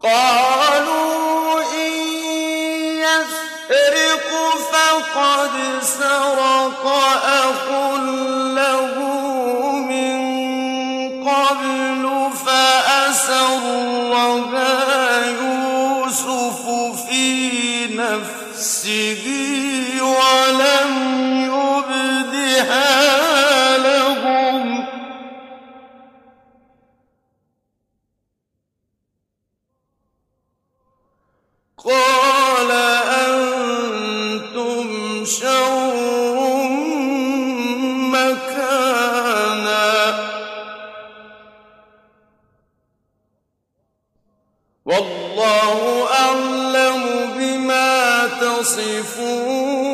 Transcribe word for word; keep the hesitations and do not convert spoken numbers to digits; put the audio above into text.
قَالُوا إِن يَسْرِقْ فَقَدْ سَرَقَ أَخٌ لَّهُ مِن قَبْلُ فَأَسَرَّهَا يُوسُفُ فِي نَفْسِهِ وَلَمْ يُبْدِهَا لَهُمْ ۚ قَالَ أَنتُمْ شَرٌّ مَّكَانًا ۖ وَاللَّهُ أَعْلَمُ بِمَا تَصِفُونَ